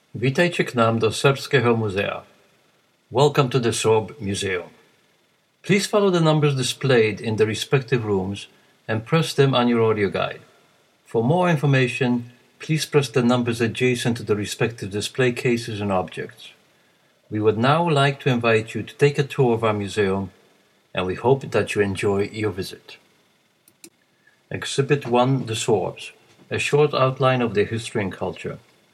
Witajcie k nam do Serbskiego Muzea. Welcome to the Sorb Museum. Please follow the numbers displayed in the respective rooms and press them on your audio guide. For more information, please press the numbers adjacent to the respective display cases and objects. We would now like to invite you to take a tour of our museum, and we hope that you enjoy your visit. Exhibit 1, The Sorbs, a short outline of their history and culture.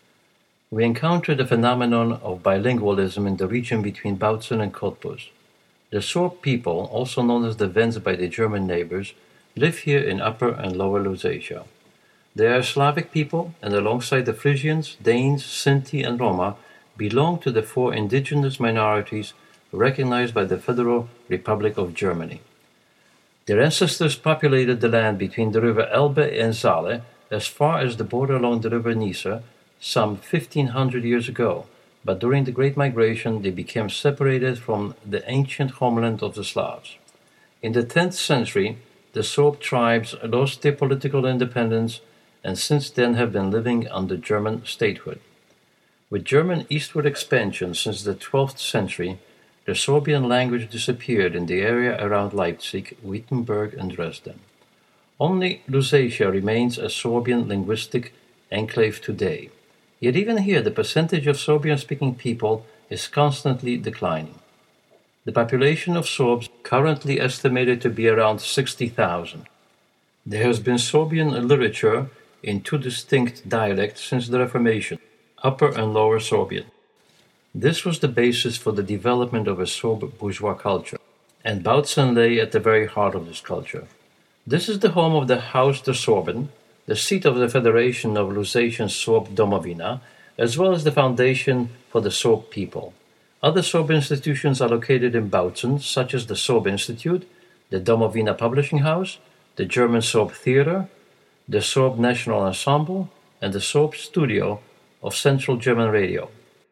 We encounter the phenomenon of bilingualism in the region between Bautzen and Cottbus. The Sorb people, also known as the Wends by their German neighbors, live here in Upper and Lower Lusatia. They are a Slavic people, and alongside the Frisians, Danes, Sinti, and Roma, belong to the four indigenous minorities recognized by the Federal Republic of Germany. Their ancestors populated the land between the river Elbe and Saale as far as the border along the river Nieser, some 1500 years ago, but during the Great Migration they became separated from the ancient homeland of the Slavs. In the 10th century, the Sorb tribes lost their political independence and since then have been living under German statehood. With German eastward expansion since the 12th century, the Sorbian language disappeared in the area around Leipzig, Wittenberg, and Dresden. Only Lusatia remains a Sorbian linguistic enclave today. Yet even here, the percentage of Sorbian-speaking people is constantly declining. The population of Sorbs currently estimated to be around 60,000. There has been Sorbian literature in two distinct dialects since the Reformation, Upper and Lower Sorbian. This was the basis for the development of a Sorb bourgeois culture, and Bautzen lay at the very heart of this culture. This is the home of the Haus der Sorben, the seat of the Federation of Lusatian Sorb Domovina, as well as the foundation for the Sorb people. Other Sorb institutions are located in Bautzen, such as the Sorb Institute, the Domovina Publishing House, the German Sorb Theater, the Sorb National Ensemble, and the Sorb Studio of Central German Radio.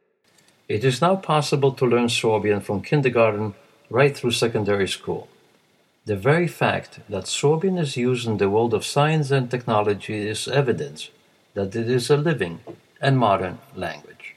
It is now possible to learn Sorbian from kindergarten right through secondary school. The very fact that Sorbian is used in the world of science and technology is evidence that it is a living and modern language.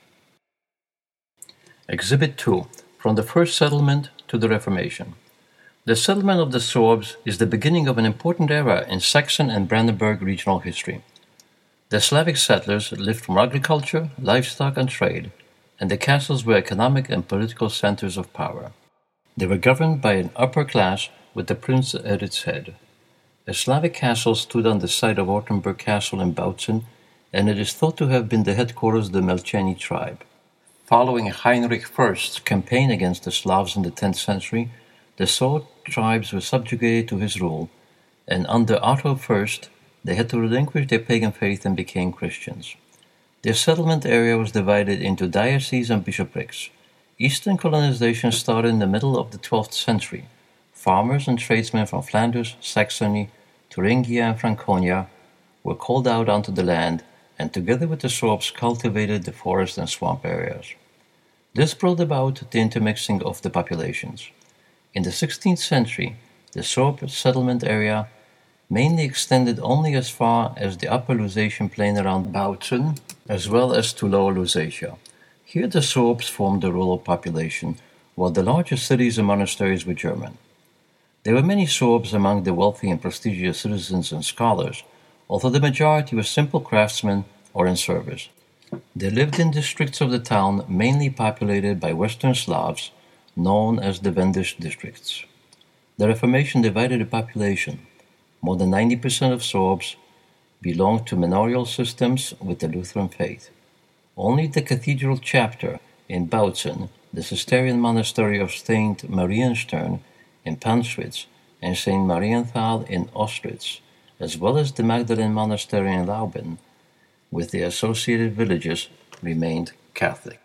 Exhibit 2, From the First Settlement to the Reformation. The settlement of the Sorbs is the beginning of an important era in Saxon and Brandenburg regional history. The Slavic settlers lived from agriculture, livestock, and trade, and the castles were economic and political centers of power. They were governed by an upper class with the prince at its head. A Slavic castle stood on the site of Ortenburg Castle in Bautzen, and it is thought to have been the headquarters of the Melcheni tribe. Following Heinrich I's campaign against the Slavs in the 10th century, the Sorb tribes were subjugated to his rule, and under Otto I, they had to relinquish their pagan faith and became Christians. Their settlement area was divided into dioceses and bishoprics. Eastern colonization started in the middle of the 12th century. Farmers and tradesmen from Flanders, Saxony, Thuringia, and Franconia were called out onto the land and together with the Sorbs cultivated the forest and swamp areas. This brought about the intermixing of the populations. In the 16th century, the Sorb settlement area mainly extended only as far as the upper Lusatian plain around Bautzen, as well as to Lower Lusatia. Here the Sorbs formed the rural population, while the larger cities and monasteries were German. There were many Sorbs among the wealthy and prestigious citizens and scholars, although the majority were simple craftsmen or in service. They lived in districts of the town mainly populated by Western Slavs, known as the Wendish districts. The Reformation divided the population. More than 90% of Sorbs belonged to manorial systems with the Lutheran faith. Only the cathedral chapter in Bautzen, the Cistercian monastery of St. Marienstern in Panschwitz and St. Marienthal in Ostritz, as well as the Magdalene Monastery in Lauben, with the associated villages, remained Catholic.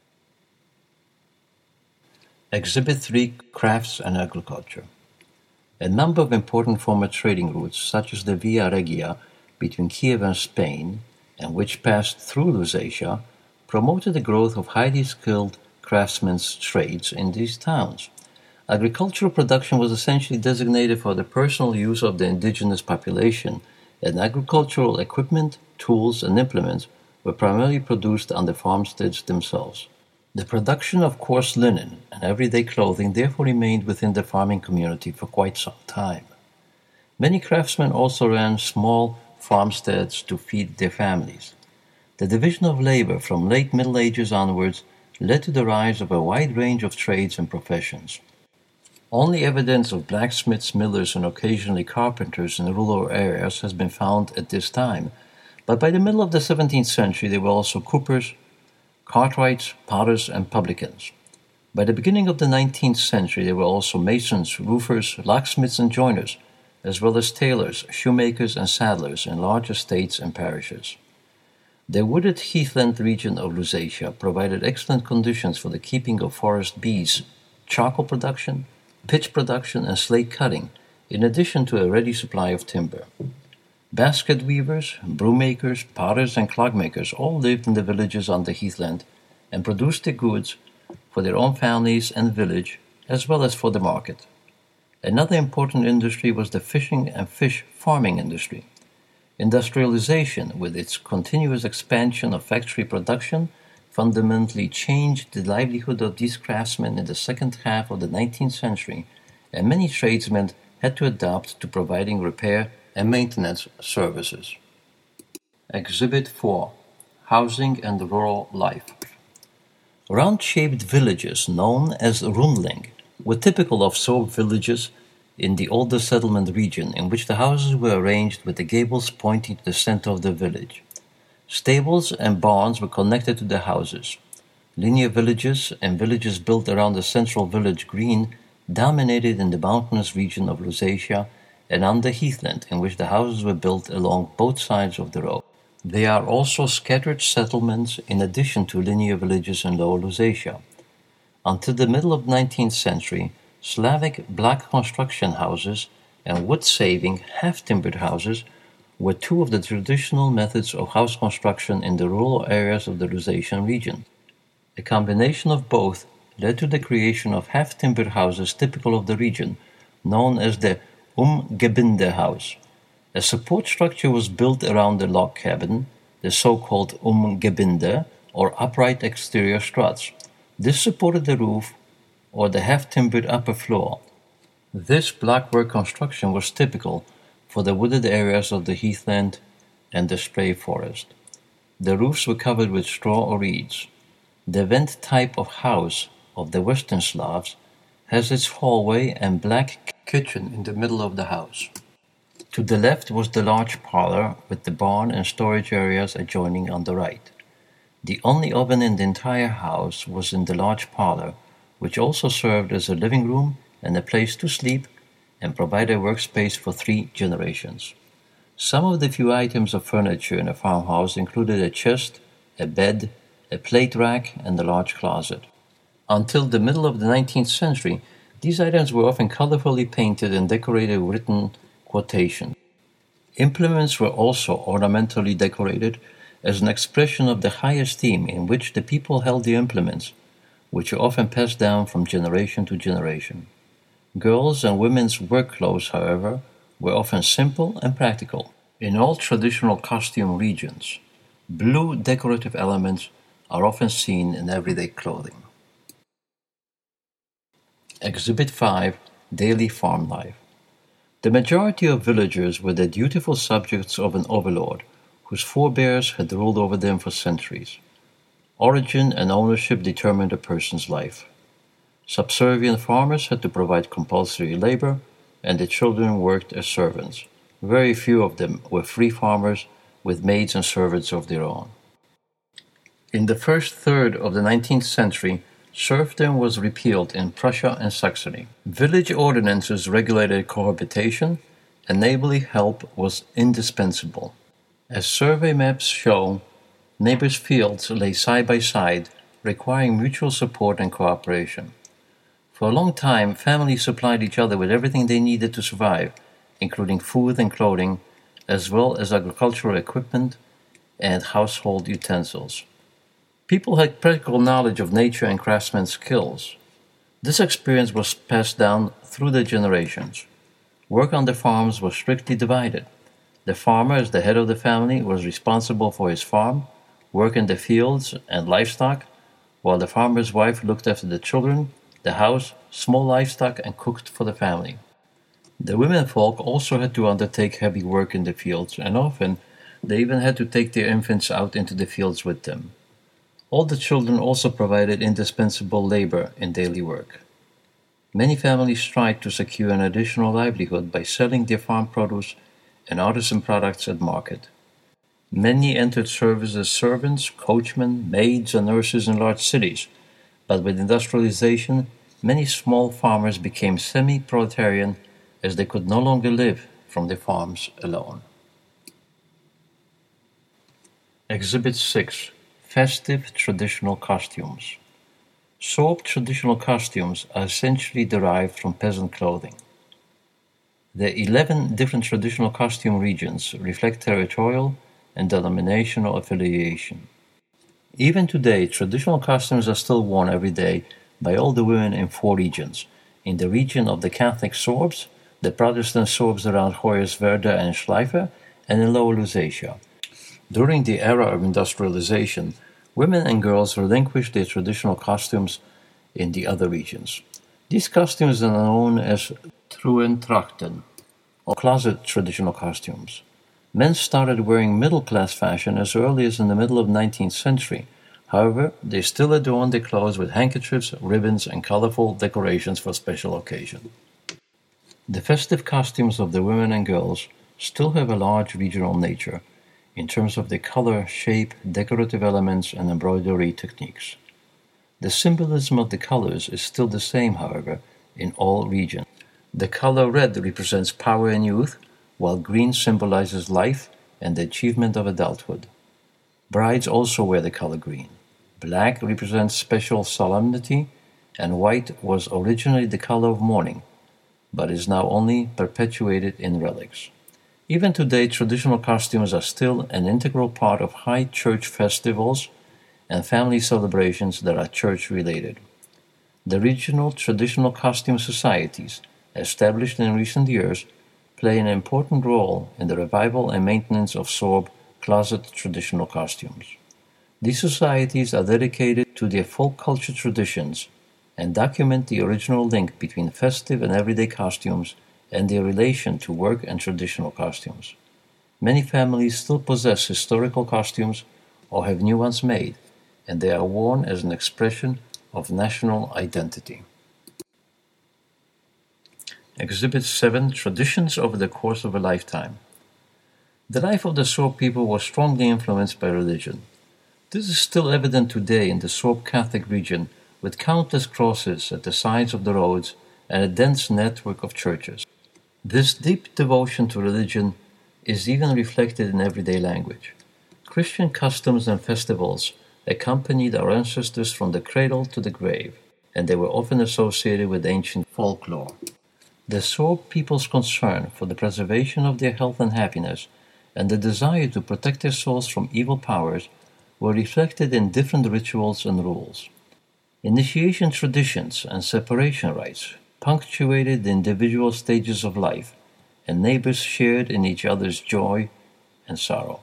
Exhibit 3, Crafts and Agriculture. A number of important former trading routes, such as the Via Regia between Kiev and Spain, and which passed through Lusatia, promoted the growth of highly skilled craftsmen's trades in these towns. Agricultural production was essentially designated for the personal use of the indigenous population, and agricultural equipment, tools, and implements were primarily produced on the farmsteads themselves. The production of coarse linen and everyday clothing therefore remained within the farming community for quite some time. Many craftsmen also ran small farmsteads to feed their families. The division of labor from late Middle Ages onwards led to the rise of a wide range of trades and professions. Only evidence of blacksmiths, millers, and occasionally carpenters in rural areas has been found at this time, but by the middle of the 17th century there were also coopers, cartwrights, potters, and publicans. By the beginning of the 19th century there were also masons, roofers, locksmiths, and joiners, as well as tailors, shoemakers, and saddlers in large estates and parishes. The wooded heathland region of Lusatia provided excellent conditions for the keeping of forest bees, charcoal production, pitch production, and slate cutting, in addition to a ready supply of timber. Basket weavers, broom makers, potters, and clogmakers all lived in the villages on the heathland and produced their goods for their own families and village, as well as for the market. Another important industry was the fishing and fish farming industry. Industrialization, with its continuous expansion of factory production, fundamentally changed the livelihood of these craftsmen in the second half of the 19th century, and many tradesmen had to adapt to providing repair and maintenance services. Exhibit 4: Housing and Rural Life. Round-shaped villages, known as rundling, were typical of so villages in the older settlement region, in which the houses were arranged with the gables pointing to the center of the village. Stables and barns were connected to the houses. Linear villages and villages built around the central village green dominated in the mountainous region of Lusatia and on the heathland, in which the houses were built along both sides of the road. There are also scattered settlements in addition to linear villages in Lower Lusatia. Until the middle of the 19th century, Slavic block construction houses and wood-saving, half-timbered houses were two of the traditional methods of house construction in the rural areas of the Lusatian region. A combination of both led to the creation of half-timbered houses typical of the region, known as the Umgebinde house. A support structure was built around the log cabin, the so-called Umgebinde, or upright exterior struts. This supported the roof or the half-timbered upper floor. This blockwork construction was typical for the wooded areas of the heathland and the spray forest. The roofs were covered with straw or reeds. The vent type of house of the Western Slavs has its hallway and black kitchen in the middle of the house. To the left was the large parlor with the barn and storage areas adjoining on the right. The only oven in the entire house was in the large parlor, which also served as a living room and a place to sleep and provide a workspace for 3 generations. Some of the few items of furniture in a farmhouse included a chest, a bed, a plate rack, and a large closet. Until the middle of the 19th century, these items were often colorfully painted and decorated with written quotations. Implements were also ornamentally decorated as an expression of the high esteem in which the people held the implements, which were often passed down from generation to generation. Girls' and women's work clothes, however, were often simple and practical. In all traditional costume regions, blue decorative elements are often seen in everyday clothing. Exhibit 5: Daily Farm Life. The majority of villagers were the dutiful subjects of an overlord, whose forebears had ruled over them for centuries. Origin and ownership determined a person's life. Subservient farmers had to provide compulsory labor, and the children worked as servants. Very few of them were free farmers with maids and servants of their own. In the first third of the 19th century, serfdom was repealed in Prussia and Saxony. Village ordinances regulated cohabitation, and neighborly help was indispensable. As survey maps show, neighbors' fields lay side by side, requiring mutual support and cooperation. For a long time, families supplied each other with everything they needed to survive, including food and clothing, as well as agricultural equipment and household utensils. People had practical knowledge of nature and craftsmen's skills. This experience was passed down through the generations. Work on the farms was strictly divided. The farmer, as the head of the family, was responsible for his farm, work in the fields and livestock, while the farmer's wife looked after the children, the house, small livestock, and cooked for the family. The womenfolk also had to undertake heavy work in the fields, and often they even had to take their infants out into the fields with them. All the children also provided indispensable labor in daily work. Many families tried to secure an additional livelihood by selling their farm produce and artisan products at market. Many entered service as servants, coachmen, maids, and nurses in large cities, but with industrialization, many small farmers became semi-proletarian as they could no longer live from their farms alone. Exhibit 6. Festive Traditional Costumes. Sorb traditional costumes are essentially derived from peasant clothing. The 11 different traditional costume regions reflect territorial and denominational affiliation. Even today, traditional costumes are still worn every day by all the women in 4 regions. In the region of the Catholic Sorbs, the Protestant Sorbs around Hoyerswerda and Schleifer, and in Lower Lusatia. During the era of industrialization, women and girls relinquished their traditional costumes in the other regions. These costumes are known as Truhentrachten, or closet traditional costumes. Men started wearing middle-class fashion as early as in the middle of the 19th century. However, they still adorned their clothes with handkerchiefs, ribbons, and colorful decorations for special occasions. The festive costumes of the women and girls still have a large regional nature in terms of their color, shape, decorative elements, and embroidery techniques. The symbolism of the colors is still the same, however, in all regions. The color red represents power and youth, while green symbolizes life and the achievement of adulthood. Brides also wear the color green. Black represents special solemnity, and white was originally the color of mourning, but is now only perpetuated in relics. Even today, traditional costumes are still an integral part of high church festivals and family celebrations that are church-related. The regional traditional costume societies, established in recent years, play an important role in the revival and maintenance of Sorb closet traditional costumes. These societies are dedicated to their folk culture traditions and document the original link between festive and everyday costumes and their relation to work and traditional costumes. Many families still possess historical costumes or have new ones made, and they are worn as an expression of national identity. Exhibit 7. Traditions over the course of a lifetime. The life of the Sorb people was strongly influenced by religion. This is still evident today in the Sorb Catholic region, with countless crosses at the sides of the roads and a dense network of churches. This deep devotion to religion is even reflected in everyday language. Christian customs and festivals accompanied our ancestors from the cradle to the grave, and they were often associated with ancient folklore. The Sorb people's concern for the preservation of their health and happiness and the desire to protect their souls from evil powers were reflected in different rituals and rules. Initiation traditions and separation rites punctuated the individual stages of life, and neighbors shared in each other's joy and sorrow.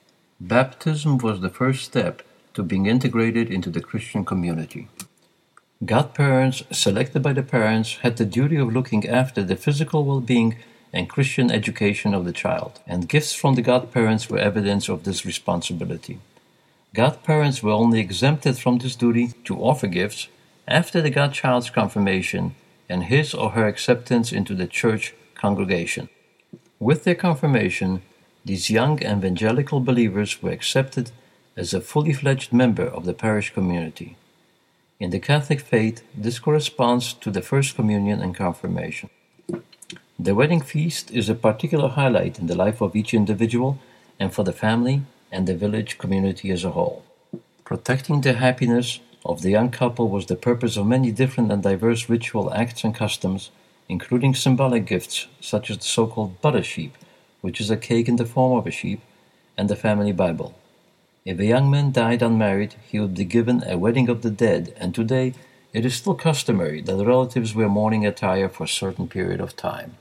Baptism was the first step to being integrated into the Christian community. Godparents, selected by the parents, had the duty of looking after the physical well-being and Christian education of the child, and gifts from the godparents were evidence of this responsibility. Godparents were only exempted from this duty to offer gifts after the godchild's confirmation and his or her acceptance into the church congregation. With their confirmation, these young evangelical believers were accepted as a fully fledged member of the parish community. In the Catholic faith, this corresponds to the First Communion and Confirmation. The wedding feast is a particular highlight in the life of each individual and for the family and the village community as a whole. Protecting the happiness of the young couple was the purpose of many different and diverse ritual acts and customs, including symbolic gifts such as the so-called butter sheep, which is a cake in the form of a sheep, and the family Bible. If a young man died unmarried, he would be given a wedding of the dead, and today it is still customary that relatives wear mourning attire for a certain period of time.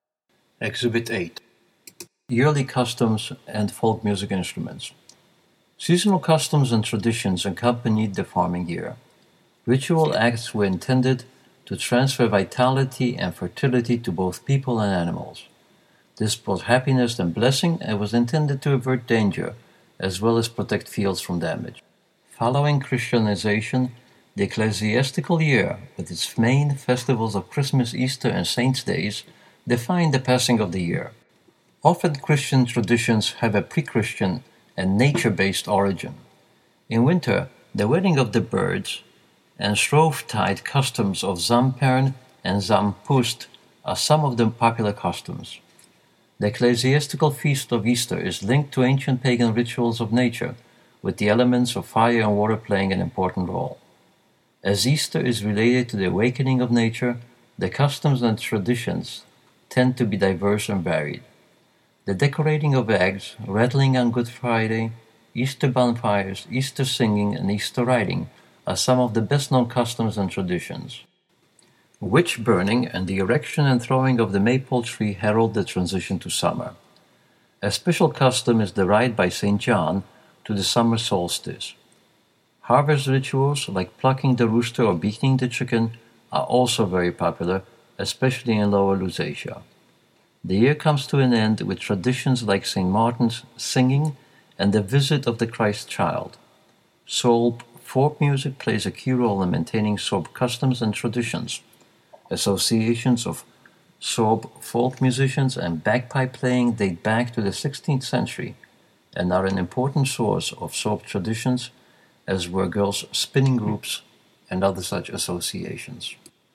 Exhibit 8. Yearly customs and folk music instruments. Seasonal customs and traditions accompanied the farming year. Ritual acts were intended to transfer vitality and fertility to both people and animals. This brought happiness and blessing and was intended to avert danger, as well as protect fields from damage. Following Christianization, the ecclesiastical year, with its main festivals of Christmas, Easter, and Saints' Days, defined the passing of the year. Often Christian traditions have a pre-Christian and nature-based origin. In winter, the wedding of the birds and Shrovetide customs of Zamper'n and Zampust are some of the popular customs. The ecclesiastical feast of Easter is linked to ancient pagan rituals of nature, with the elements of fire and water playing an important role. As Easter is related to the awakening of nature, the customs and traditions tend to be diverse and varied. The decorating of eggs, rattling on Good Friday, Easter bonfires, Easter singing, and Easter riding are some of the best-known customs and traditions. Witch burning and the erection and throwing of the maypole tree herald the transition to summer. A special custom is the ride by St. John to the summer solstice. Harvest rituals like plucking the rooster or beating the chicken are also very popular, especially in Lower Lusatia. The year comes to an end with traditions like St. Martin's singing and the visit of the Christ child. Sorb folk music plays a key role in maintaining Sorb customs and traditions. Associations of Sorb folk musicians and bagpipe playing date back to the 16th century and are an important source of Sorb traditions, as were girls' spinning groups and other such associations.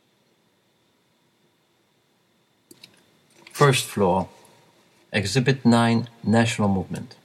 First floor, Exhibit 9, National Movement.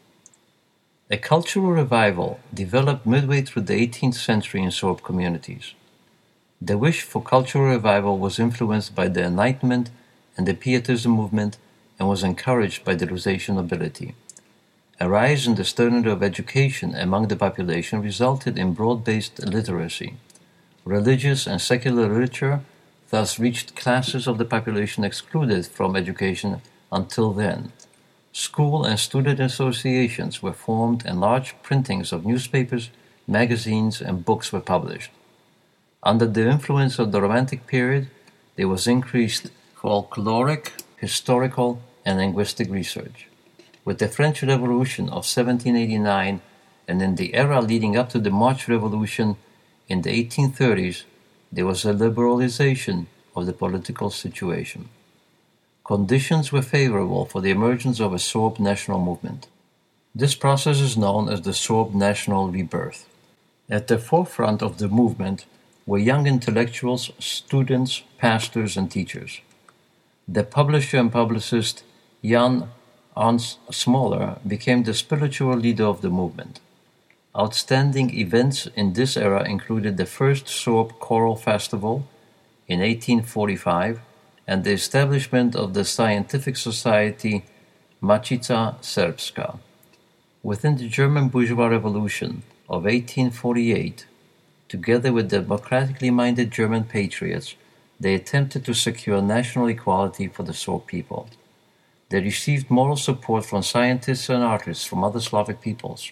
A cultural revival developed midway through the 18th century in Sorb communities. The wish for cultural revival was influenced by the Enlightenment and the Pietism movement and was encouraged by the Lusatian nobility. A rise in the standard of education among the population resulted in broad-based literacy. Religious and secular literature thus reached classes of the population excluded from education until then. School and student associations were formed and large printings of newspapers, magazines, and books were published. Under the influence of the Romantic period, there was increased folkloric, historical, and linguistic research. With the French Revolution of 1789 and in the era leading up to the March Revolution in the 1830s, there was a liberalization of the political situation. Conditions were favorable for the emergence of a Sorb national movement. This process is known as the Sorb national rebirth. At the forefront of the movement were young intellectuals, students, pastors, and teachers. The publisher and publicist Jan Ans Smoller became the spiritual leader of the movement. Outstanding events in this era included the first Sorb Choral Festival in 1845 and the establishment of the scientific society Matica Serbska. Within the German bourgeois revolution of 1848, together with democratically minded German patriots, they attempted to secure national equality for the Sorb people. They received moral support from scientists and artists from other Slavic peoples.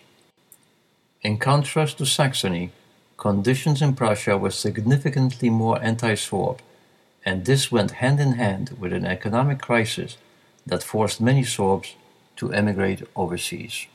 In contrast to Saxony, conditions in Prussia were significantly more anti-Sorb, and this went hand in hand with an economic crisis that forced many Sorbs to emigrate overseas.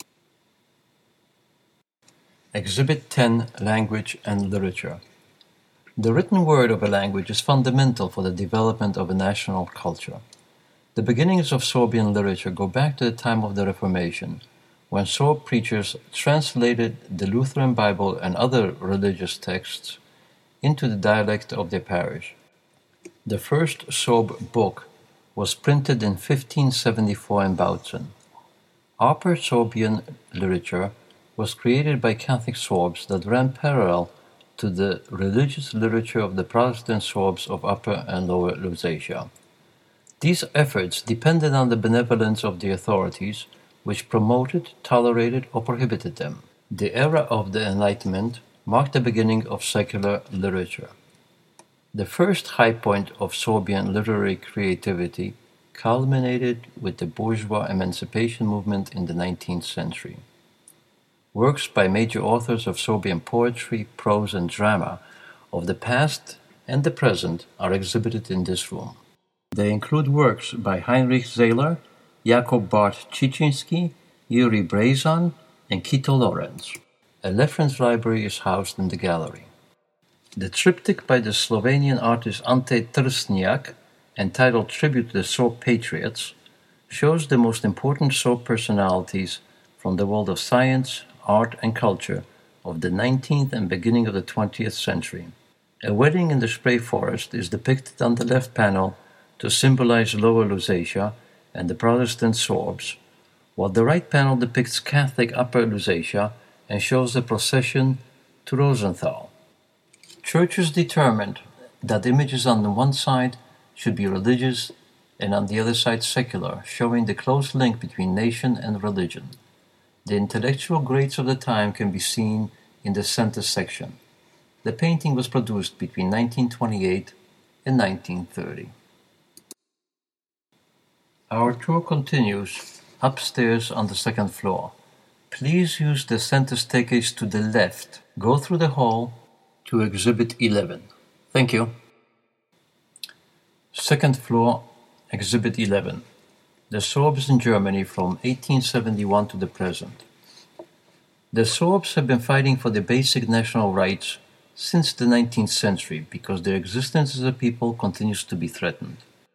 Exhibit 10, Language and Literature. The written word of a language is fundamental for the development of a national culture. The beginnings of Sorbian literature go back to the time of the Reformation, when Sorb preachers translated the Lutheran Bible and other religious texts into the dialect of their parish. The first Sorb book was printed in 1574 in Bautzen. Upper Sorbian literature was created by Catholic Sorbs that ran parallel to the religious literature of the Protestant Sorbs of Upper and Lower Lusatia. These efforts depended on the benevolence of the authorities, which promoted, tolerated, or prohibited them. The era of the Enlightenment marked the beginning of secular literature. The first high point of Sorbian literary creativity culminated with the bourgeois emancipation movement in the 19th century. Works by major authors of Sorbian poetry, prose, and drama of the past and the present are exhibited in this room. They include works by Heinrich Zehler, Jakob Bart Cieszyński, Yuri Brezan, and Kito Lorenz. A reference library is housed in the gallery. The triptych by the Slovenian artist Ante Trstnjak, entitled Tribute to the Sorb Patriots, shows the most important Sorb personalities from the world of science, art, and culture of the 19th and beginning of the 20th century. A wedding in the Spray Forest is depicted on the left panel to symbolize Lower Lusatia and the Protestant Sorbs, while the right panel depicts Catholic Upper Lusatia and shows the procession to Rosenthal. Churches determined that images on the one side should be religious and on the other side secular, showing the close link between nation and religion. The intellectual grades of the time can be seen in the center section. The painting was produced between 1928 and 1930. Our tour continues upstairs on the second floor. Please use the center staircase to the left. Go through the hall to Exhibit 11. Thank you. Second floor, Exhibit 11. The Sorbs in Germany from 1871 to the present. The Sorbs have been fighting for their basic national rights since the 19th century because their existence as a people continues to be threatened.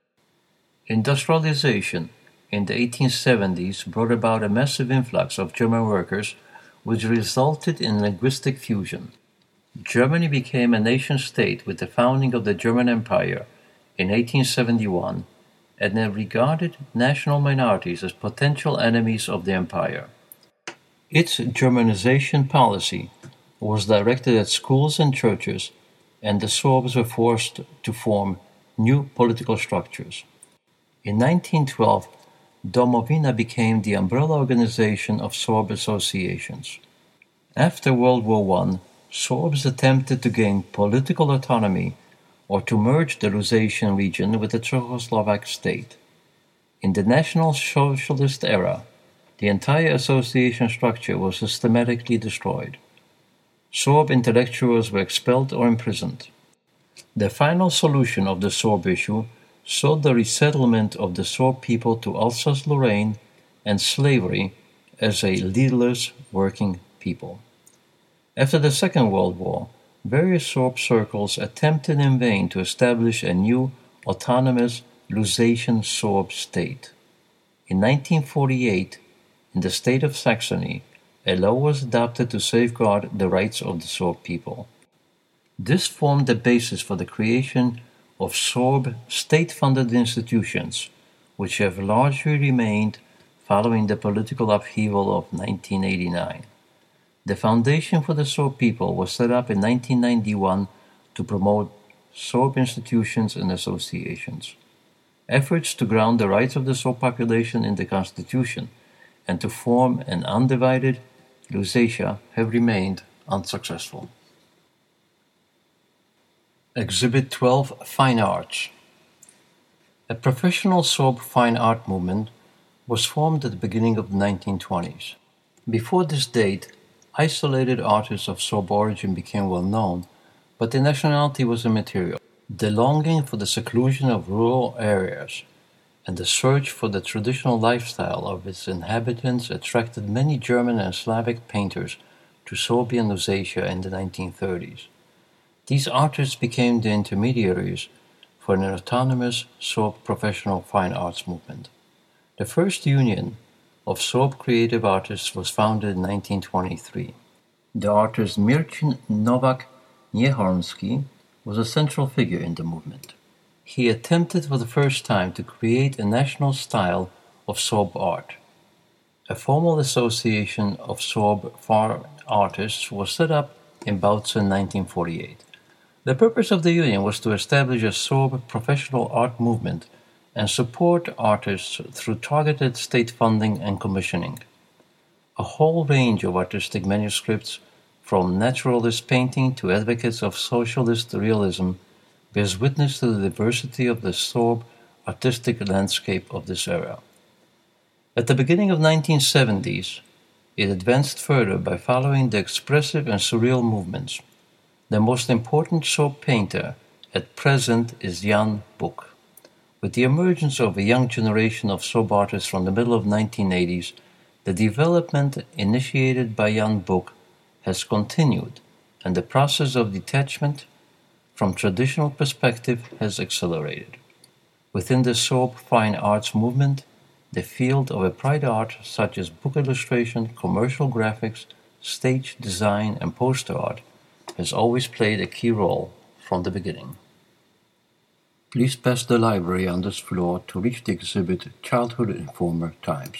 Industrialization in the 1870s brought about a massive influx of German workers, which resulted in linguistic fusion. Germany became a nation-state with the founding of the German Empire in 1871, and they regarded national minorities as potential enemies of the empire. Its Germanization policy was directed at schools and churches, and the Sorbs were forced to form new political structures. In 1912, Domovina became the umbrella organization of Sorb associations. After World War I, Sorbs attempted to gain political autonomy or to merge the Lusatian region with the Czechoslovak state. In the National Socialist era, the entire association structure was systematically destroyed. Sorb intellectuals were expelled or imprisoned. The final solution of the Sorb issue sought the resettlement of the Sorb people to Alsace-Lorraine and slavery as a leaderless working people. After the Second World War, various Sorb circles attempted in vain to establish a new autonomous Lusatian Sorb state. In 1948, in the state of Saxony, a law was adopted to safeguard the rights of the Sorb people. This formed the basis for the creation of Sorb state-funded institutions, which have largely remained following the political upheaval of 1989. The Foundation for the Sorb People was set up in 1991 to promote Sorb institutions and associations. Efforts to ground the rights of the Sorb population in the Constitution and to form an undivided Lusatia have remained unsuccessful. Exhibit 12, Fine Arts. A professional Sorb fine art movement was formed at the beginning of the 1920s. Before this date, isolated artists of Sorb origin became well known, but their nationality was immaterial. The longing for the seclusion of rural areas and the search for the traditional lifestyle of its inhabitants attracted many German and Slavic painters to Sorbian Lusatia in the 1930s. These artists became the intermediaries for an autonomous Sorb professional fine arts movement. The first union of Sorb creative artists was founded in 1923. The artist Mircin Novak Niehornski was a central figure in the movement. He attempted for the first time to create a national style of Sorb art. A formal association of Sorb fine artists was set up in Bautzen in 1948. The purpose of the union was to establish a Sorb professional art movement and support artists through targeted state funding and commissioning. A whole range of artistic manuscripts, from naturalist painting to advocates of socialist realism, bears witness to the diversity of the Sorb artistic landscape of this era. At the beginning of the 1970s, it advanced further by following the expressive and surreal movements. The most important soap painter at present is Jan Boek. With the emergence of a young generation of soap artists from the middle of the 1980s, the development initiated by Jan Boek has continued, and the process of detachment from traditional perspective has accelerated. Within the soap fine arts movement, the field of applied art such as book illustration, commercial graphics, stage design, and poster art has always played a key role from the beginning. Please pass the library on this floor to reach the exhibit Childhood in Former Times.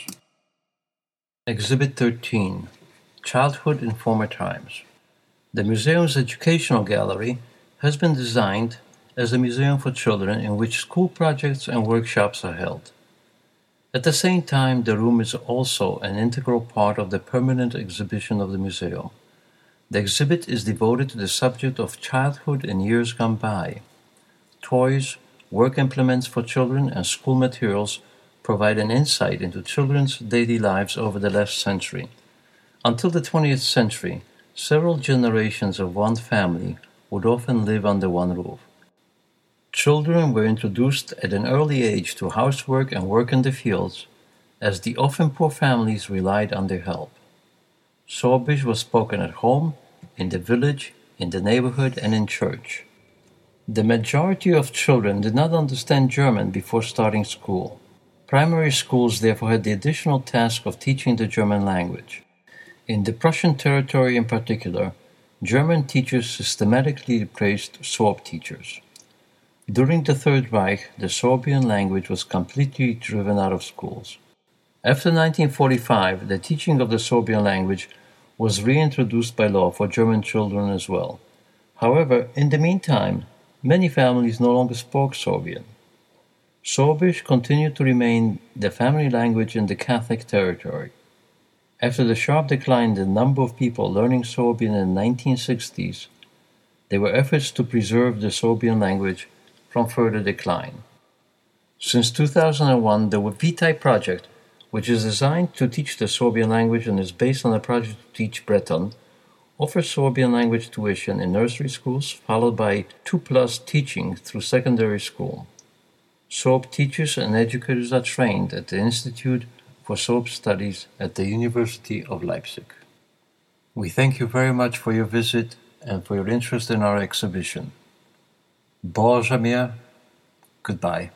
Exhibit 13, Childhood in Former Times. The museum's educational gallery has been designed as a museum for children in which school projects and workshops are held. At the same time, the room is also an integral part of the permanent exhibition of the museum. The exhibit is devoted to the subject of childhood in years gone by. Toys, work implements for children, and school materials provide an insight into children's daily lives over the last century. Until the 20th century, several generations of one family would often live under one roof. Children were introduced at an early age to housework and work in the fields, as the often poor families relied on their help. Sorbisch was spoken at home, in the village, in the neighborhood, and in church. The majority of children did not understand German before starting school. Primary schools therefore had the additional task of teaching the German language. In the Prussian territory in particular, German teachers systematically replaced Sorb teachers. During the Third Reich, the Sorbian language was completely driven out of schools. After 1945, the teaching of the Sorbian language was reintroduced by law for German children as well. However, in the meantime, many families no longer spoke Sorbian. Sorbisch continued to remain the family language in the Catholic territory. After the sharp decline in the number of people learning Sorbian in the 1960s, there were efforts to preserve the Sorbian language from further decline. Since 2001, the Vitae project, which is designed to teach the Sorbian language and is based on a project to teach Breton, offers Sorbian language tuition in nursery schools, followed by 2+ teaching through secondary school. Sorb teachers and educators are trained at the Institute for Sorb Studies at the University of Leipzig. We thank you very much for your visit and for your interest in our exhibition. Bonjour, goodbye.